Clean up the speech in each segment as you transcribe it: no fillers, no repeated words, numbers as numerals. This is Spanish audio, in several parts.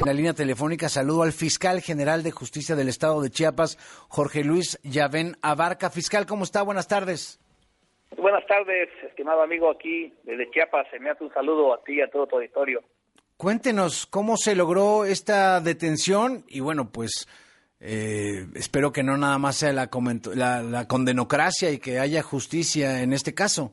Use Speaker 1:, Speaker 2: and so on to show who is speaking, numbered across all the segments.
Speaker 1: En la línea telefónica saludo al fiscal general de Justicia del Estado de Chiapas, Jorge Luis Llavén Abarca. Fiscal, ¿cómo está? Buenas tardes.
Speaker 2: Buenas tardes, estimado amigo aquí desde Chiapas. Me hace un saludo a ti y a todo tu auditorio.
Speaker 1: Cuéntenos cómo se logró esta detención y bueno, pues espero que no nada más sea la condenocracia y que haya justicia en este caso.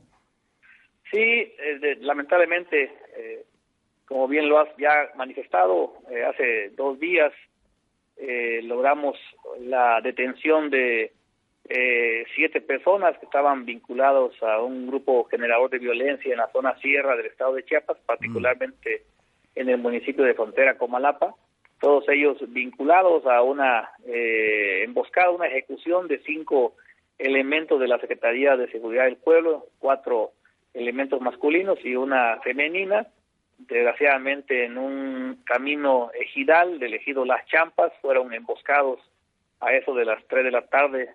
Speaker 2: Sí, lamentablemente, como bien lo has ya manifestado, hace 2 días logramos la detención de 7 personas que estaban vinculados a un grupo generador de violencia en la zona sierra del estado de Chiapas, particularmente en el municipio de Frontera Comalapa, todos ellos vinculados a una emboscada, una ejecución de 5 elementos de la Secretaría de Seguridad del Pueblo, 4 elementos masculinos y una femenina. Desgraciadamente en un camino ejidal del ejido Las Champas fueron emboscados a eso de las 3 de la tarde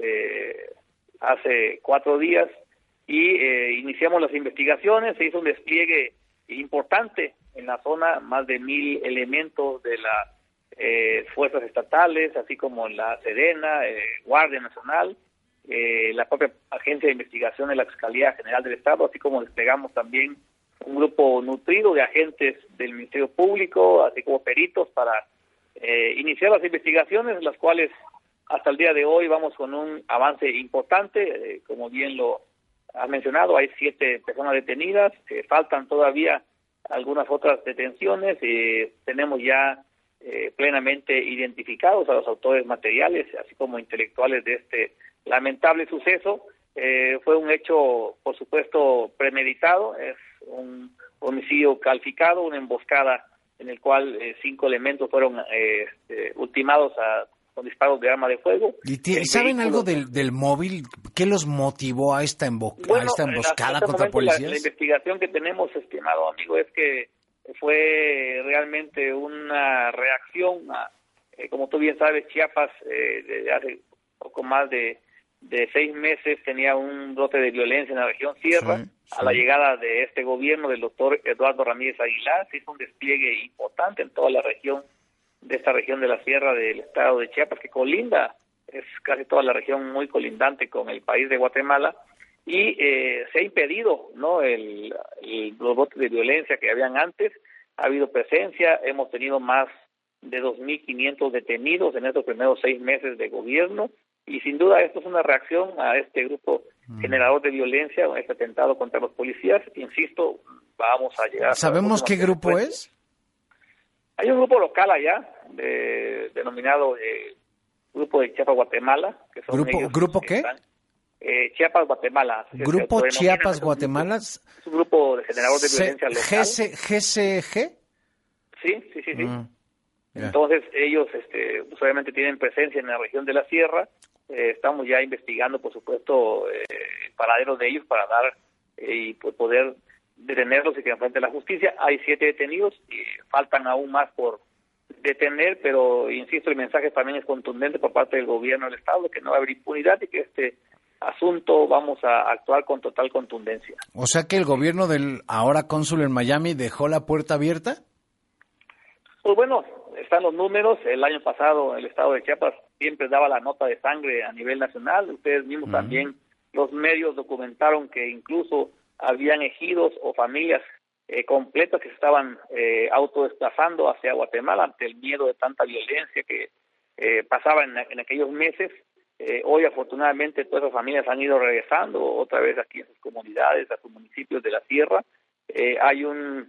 Speaker 2: de hace 4 días y iniciamos las investigaciones. Se hizo un despliegue importante en la zona, más de 1,000 elementos de las fuerzas estatales, así como la Sedena, Guardia Nacional, la propia Agencia de Investigación de la Fiscalía General del Estado, así como desplegamos también un grupo nutrido de agentes del Ministerio Público, así como peritos para iniciar las investigaciones, las cuales hasta el día de hoy vamos con un avance importante. Como bien lo has mencionado, hay 7 personas detenidas, faltan todavía algunas otras detenciones, tenemos ya plenamente identificados a los autores materiales, así como intelectuales de este lamentable suceso. Fue un hecho, por supuesto, premeditado, es un homicidio calificado, una emboscada en el cual 5 elementos fueron ultimados con disparos de arma de fuego.
Speaker 1: ¿Y saben algo del móvil? ¿Qué los motivó a esta emboscada contra policías?
Speaker 2: La investigación que tenemos, estimado amigo, es que fue realmente una reacción como tú bien sabes, Chiapas desde hace poco más de 6 meses tenía un brote de violencia en la región sierra. Sí. A la llegada de este gobierno del doctor Eduardo Ramírez Aguilar se hizo un despliegue importante en toda la región, de esta región de la sierra del estado de Chiapas, que colinda, es casi toda la región muy colindante con el país de Guatemala, y se ha impedido, ¿no?, los brotes de violencia que habían antes. Ha habido presencia, hemos tenido más de 2,500 detenidos en estos primeros 6 meses de gobierno, y sin duda esto es una reacción a este grupo generador de violencia, a este atentado contra los policías. Insisto, vamos a llegar...
Speaker 1: ¿Sabemos qué grupo es?
Speaker 2: Hay un grupo local allá, denominado Grupo de Chiapas Guatemala. Que son
Speaker 1: ¿Grupo qué?
Speaker 2: Chiapas Guatemala.
Speaker 1: ¿Grupo Chiapas Guatemala?
Speaker 2: Es un grupo de generador de violencia local.
Speaker 1: ¿GCG?
Speaker 2: Sí. Entonces ellos obviamente tienen presencia en la región de la sierra. Estamos ya investigando, por supuesto, el paradero de ellos para dar y poder detenerlos y que enfrenten la justicia. Hay 7 detenidos y faltan aún más por detener, pero insisto, el mensaje también es contundente por parte del gobierno del estado, que no va a haber impunidad y que este asunto vamos a actuar con total contundencia.
Speaker 1: O sea que el gobierno del ahora cónsul en Miami dejó la puerta abierta.
Speaker 2: Pues bueno, están los números. El año pasado el estado de Chiapas siempre daba la nota de sangre a nivel nacional. Ustedes mismos también, los medios documentaron que incluso habían ejidos o familias completas que se estaban autodesplazando hacia Guatemala ante el miedo de tanta violencia que pasaba en aquellos meses. Hoy afortunadamente todas esas familias han ido regresando otra vez aquí a sus comunidades, a sus municipios de la sierra. Hay un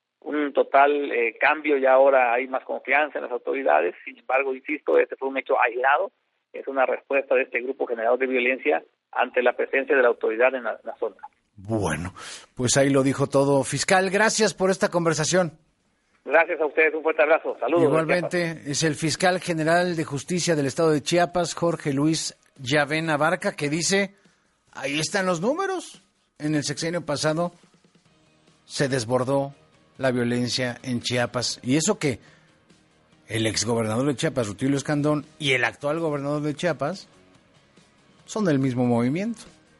Speaker 2: total cambio y ahora hay más confianza en las autoridades. Sin embargo, insisto, este fue un hecho aislado, es una respuesta de este grupo generador de violencia ante la presencia de la autoridad en la zona.
Speaker 1: Bueno, pues ahí lo dijo todo. Fiscal, gracias por esta conversación.
Speaker 2: Gracias a ustedes, un fuerte abrazo. Saludos.
Speaker 1: Igualmente, es el fiscal general de justicia del estado de Chiapas, Jorge Luis Llavén Abarca, que dice, ahí están los números. En el sexenio pasado se desbordó la violencia en Chiapas. Y eso que el exgobernador de Chiapas, Rutilio Escandón, y el actual gobernador de Chiapas son del mismo movimiento.